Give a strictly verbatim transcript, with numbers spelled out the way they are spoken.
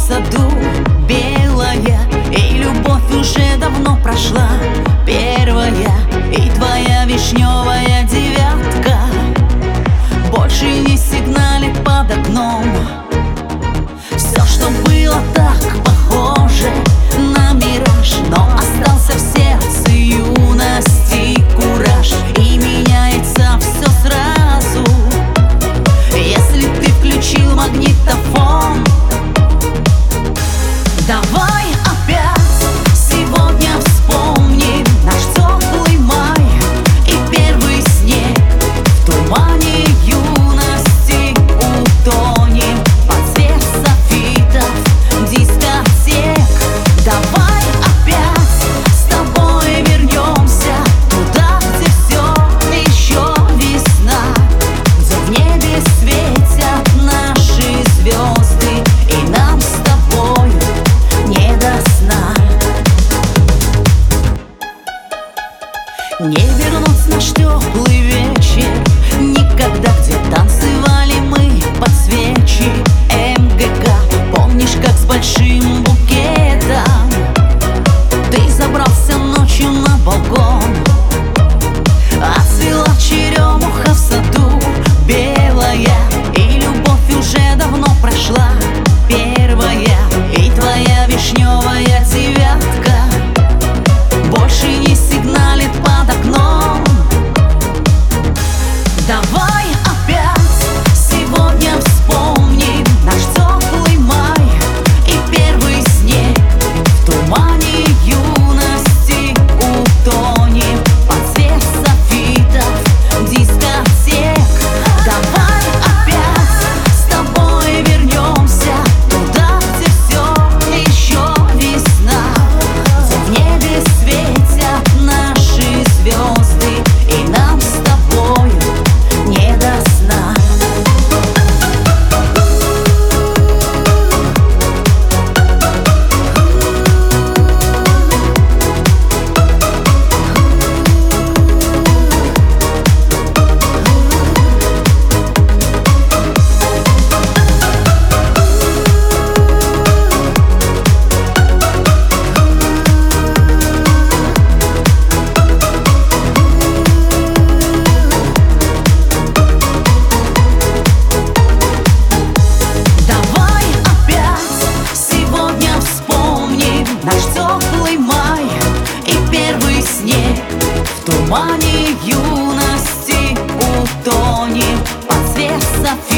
саду белая, и любовь уже давно прошла. Первая и твоя вишневая девятка больше не сигналит под окном. Все, что было так похоже на мираж, но остался в сердце юности кураж. И меняется все сразу, если ты включил магнитофон. Давай опять сегодня вспомним наш теплый май и первый снег. В тумане юности утонем под цвет софитов дискотек. Давай опять с тобой вернемся туда, где все еще весна, где в небе светят наши звезды, и нам с тобой не до сна. Не вернуться наш теплый вечер никогда, где танцевали мы под свечи эм гэ ка. Помнишь, как с большим букетом ты забрался ночью на балкон? Отцвела черемуха в саду белая, и любовь уже давно прошла. Первая и твоя вишневая девятка больше не сигналит под окном. Давай опять сегодня вспомним наш теплый май и первый снег. В тумане юности утонем под цвет софитов дискотек. Давай опять с тобой вернемся туда, где все еще весна, где в небе светят наши звезды, и нам с тобою не до сна. Давай опять сегодня вспомним наш теплый май и первый снег. В тумане юности утонем под цвет софитов